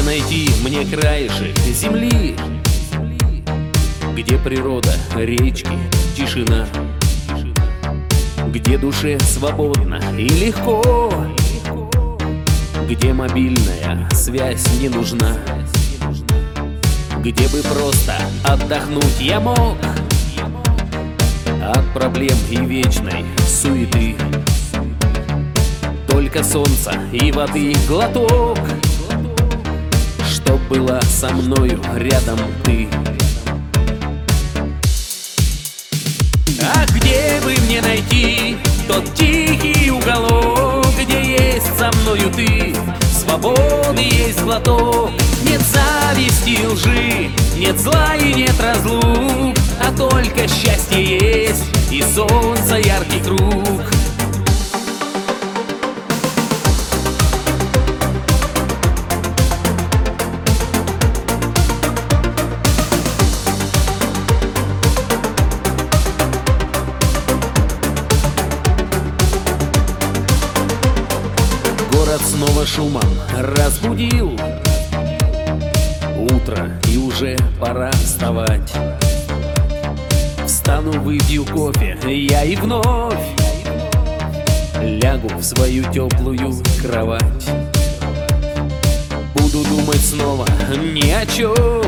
найти мне краешек земли, где природа, речки, тишина, где душе свободно и легко, где мобильная связь не нужна, где бы просто отдохнуть я мог от проблем и вечной суеты. Только солнца и воды глоток, чтоб была со мною рядом ты. А где бы мне найти тот тихий уголок, где есть со мною ты, свободы есть глоток? Нет зависти и лжи, нет зла и нет разлук, а только счастье есть и солнца яркий круг. Город снова шумом разбудил утро, и уже пора вставать. Встану, выпью кофе, я и вновь лягу в свою теплую кровать. Буду думать снова ни о чем,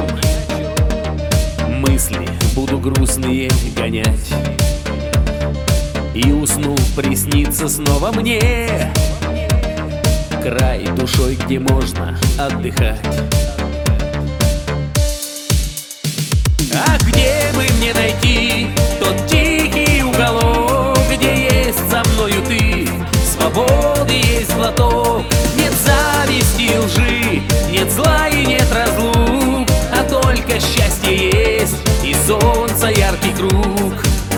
мысли буду грустные гонять, и усну, приснится снова мне край душой, где можно отдыхать. А где бы мне найти тот тихий уголок, где есть со мною ты, свободы есть глоток? Нет зависти и лжи, нет зла и нет разлук, а только счастье есть и солнца яркий круг.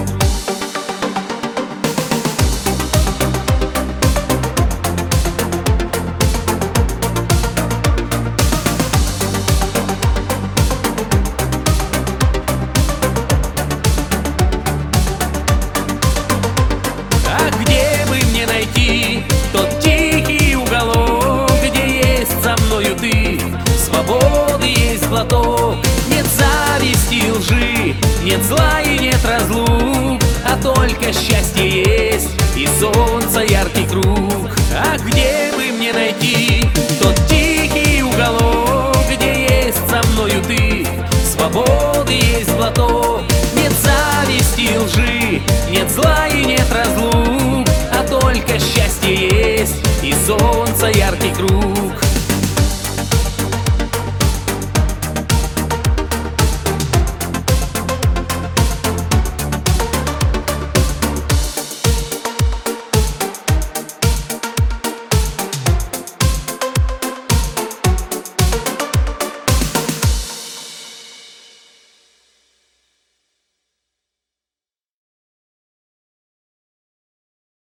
Тот тихий уголок, где есть со мною ты, свободы есть глоток? Нет зависти и лжи, нет зла и нет разлук, а только счастье есть и солнца яркий круг. А где бы мне найти тот тихий уголок, где есть со мною ты, свободы есть глоток? Нет зависти и лжи, нет зла и нет разлук, а только счастье есть и солнца яркий круг.